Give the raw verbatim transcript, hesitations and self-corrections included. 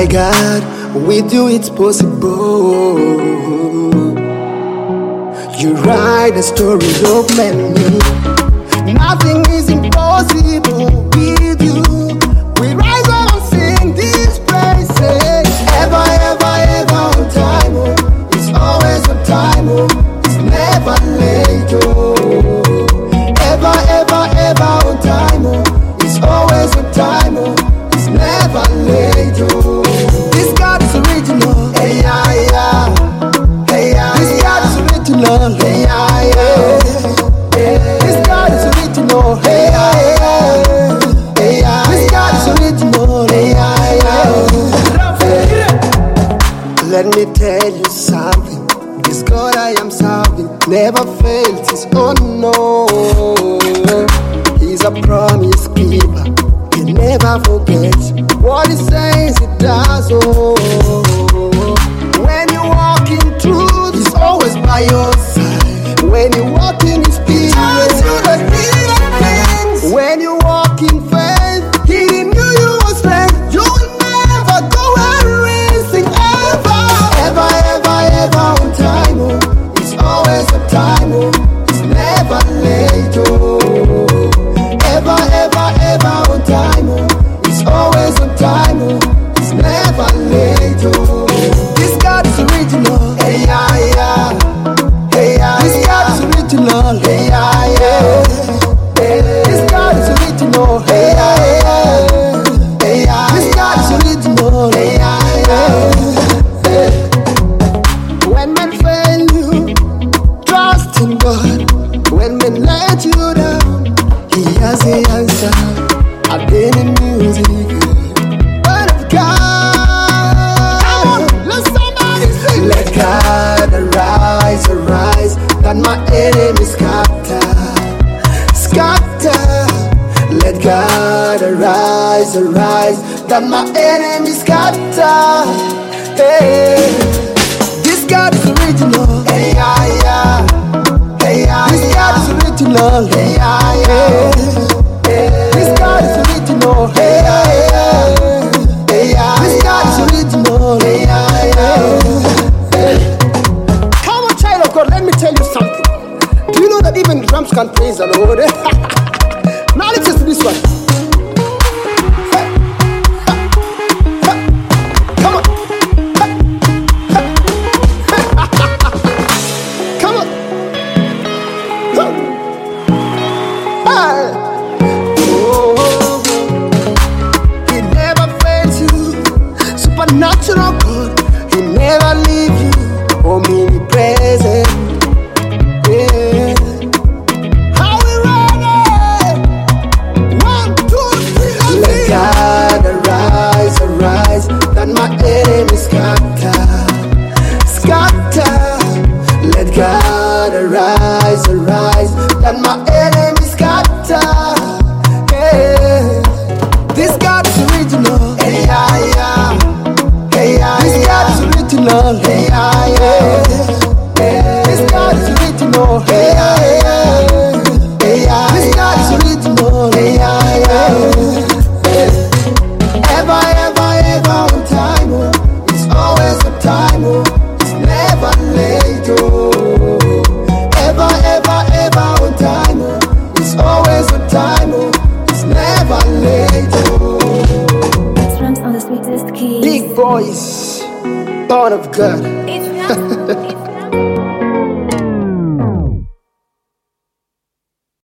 My God, with you it's possible. You write the story of many. Nothing is impossible with you. We rise up and sing these praises. Ever, ever, ever on time. Oh. It's always on time. Oh. It's never late. Oh. Ever, ever, ever on time. Oh. It's always on time. Oh. It's never late. Oh. This God is original. Hey, yeah, yeah. Hey, yeah, this God is original. Hey, yeah, yeah. This God is original. Hey, yeah, yeah. Hey, yeah, this God is original. Hey, yeah, yeah. Let me tell you something. This God I am serving never fails. He's oh no. He's a promise keeper. He never forgets what he says he does. Oh, when you walk in truth, he's always by your side. When you walk in his peace, he tells you the hidden things. When you walk in faith, he renew you with strength. You will never go everything ever, ever, ever, ever on time. Oh, it's always on time. Oh, it's never late. Oh, ever, ever, ever on time. Oh, it's always on time. Oh, it's never late. Oh, this God is original. Hey, yeah, yeah. Hey, yeah, this God is original. Hey, yeah, yeah. This God is original. Hey, yeah, yeah. Hey, yeah, this God is original. Hey, yeah, yeah. When men fail you, trust in God. When men let you down, he has the answer. I've been in music. Word of God. Come on, let somebody sing. Let God arise, arise, that my enemies scatter, scatter. Let God arise, arise, that my enemies scatter. Hey, this God is original. Hey, yeah, yeah. Hey, yeah, this God is original. Hey, yeah, yeah. This God is original. Hey, yeah, yeah. Hey, yeah, this God is original. Hey, yeah, yeah. Come on, child of God, let me tell you something. Do you know that even drums can praise the Lord? Now listen to this one. Hey, hey, hey. Come on. Hey, hey, hey. Come on. Hey. Hey. He never fails you. Supernatural God. He never leaves you. Omnipresent. Yeah. How we ready? One, two, three, and let God arise, arise, that my enemies scatter, scatter. Let God arise, arise, that my enemies scatter. Yeah. This God is original. Hey, yeah, yeah. Hey, yeah, this God is original. Hey, yeah, yeah. This God is original. Hey, yeah, yeah. Hey, yeah, this God is original. Hey, yeah, yeah. Ever, ever, ever on time. Oh, it's always on time. Oh, it's never late. Oh, ever, ever, ever on time. Oh, it's always on time. Oh, it's never late. Oh, Drums on the sweetest key. big boys, born of God. It's